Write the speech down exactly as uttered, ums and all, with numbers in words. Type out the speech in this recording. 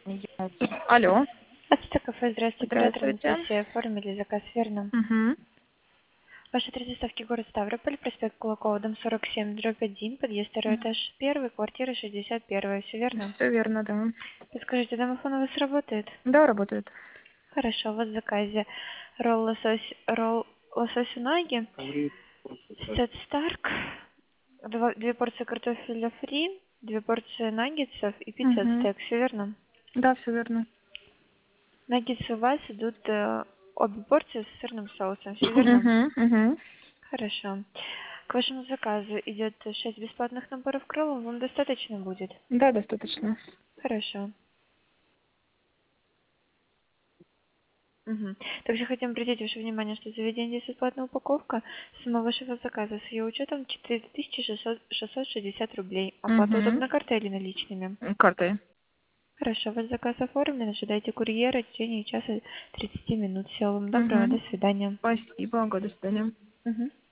Алло. Здравствуйте, кафе, здравствуйте, оператор Здравствуйте. Анастасия. Оформили заказ, верно? Угу. Ваш адрес доставки город Ставрополь, проспект Кулакова, дом сорок семь, дробь один, подъезд второй этаж, первый, квартира шестьдесят один, все верно? Все верно, да. Подскажите, домофон у вас работает? Да, работает. Хорошо, у вас в заказе ролл лосось, ролл лосось унаги, сет Старк, два- две порции картофеля фри, две порции наггетсов и пицца Угу. стек, все верно? Да, все верно. Наггетсы у вас идут э, обе порции с сырным соусом, все верно? Угу. Угу. Хорошо. К вашему заказу идет шесть бесплатных наборов к роллам. Вам достаточно будет? Да, достаточно. Хорошо. Мгм. Также хотим обратить ваше внимание, что заведение есть бесплатная упаковка. Сумма вашего заказа с ее учетом четыре тысячи шестьсот шестьдесят рублей. Оплата Угу. удобна картой или наличными? Картой. Хорошо, ваш заказ оформлен. Ожидайте курьера в течение часа тридцати минут. Всего вам доброго. До Угу. свидания. Спасибо. До свидания. Мгм.